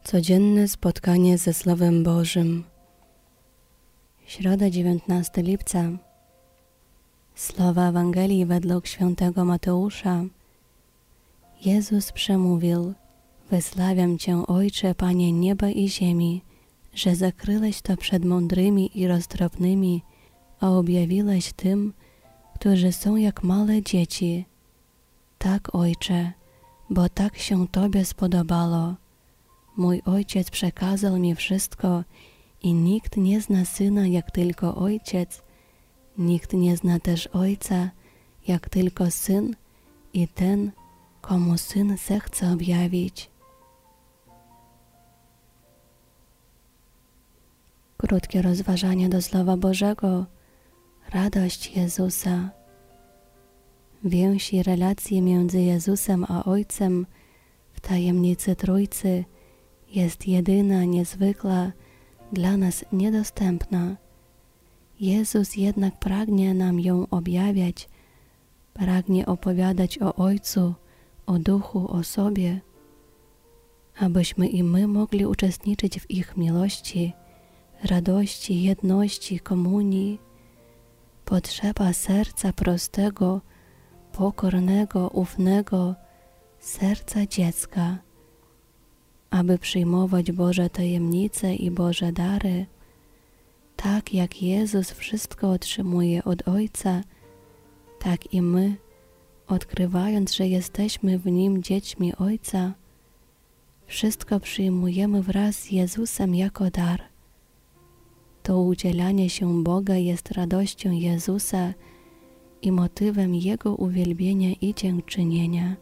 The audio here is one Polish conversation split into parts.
Codzienne spotkanie ze Słowem Bożym. Środa, 19 lipca. Słowa Ewangelii według świętego Mateusza. Jezus przemówił: Wysławiam Cię, Ojcze, Panie nieba i ziemi, że zakryłeś to przed mądrymi i roztropnymi, a objawiłeś tym, którzy są jak małe dzieci. Tak, Ojcze, bo tak się Tobie spodobało. Mój Ojciec przekazał mi wszystko i nikt nie zna Syna jak tylko Ojciec, nikt nie zna też Ojca jak tylko Syn i ten, komu Syn zechce objawić. Krótkie rozważanie do Słowa Bożego. Radość Jezusa. Więź i relacje między Jezusem a Ojcem w tajemnicy Trójcy jest jedyna, niezwykła, dla nas niedostępna. Jezus jednak pragnie nam ją objawiać, pragnie opowiadać o Ojcu, o Duchu, o sobie, abyśmy i my mogli uczestniczyć w ich miłości, radości, jedności, komunii. Potrzeba serca prostego, pokornego, ufnego, serca dziecka, aby przyjmować Boże tajemnice i Boże dary. Tak jak Jezus wszystko otrzymuje od Ojca, tak i my, odkrywając, że jesteśmy w Nim dziećmi Ojca, wszystko przyjmujemy wraz z Jezusem jako dar. To udzielanie się Boga jest radością Jezusa i motywem Jego uwielbienia i dziękczynienia.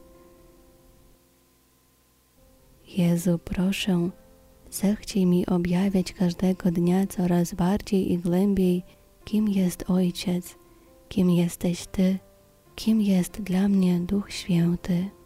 Jezu, proszę, zechciej mi objawiać każdego dnia coraz bardziej i głębiej, kim jest Ojciec, kim jesteś Ty, kim jest dla mnie Duch Święty.